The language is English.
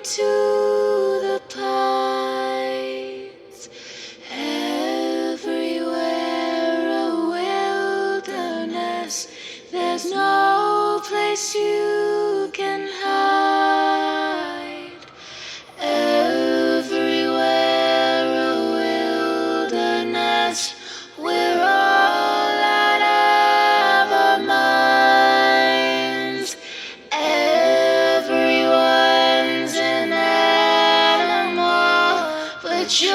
to the pines. Everywhere a wilderness. There's no place you can hide. Everywhere a wilderness. We're all out of our minds. Everyone's an animal, but you're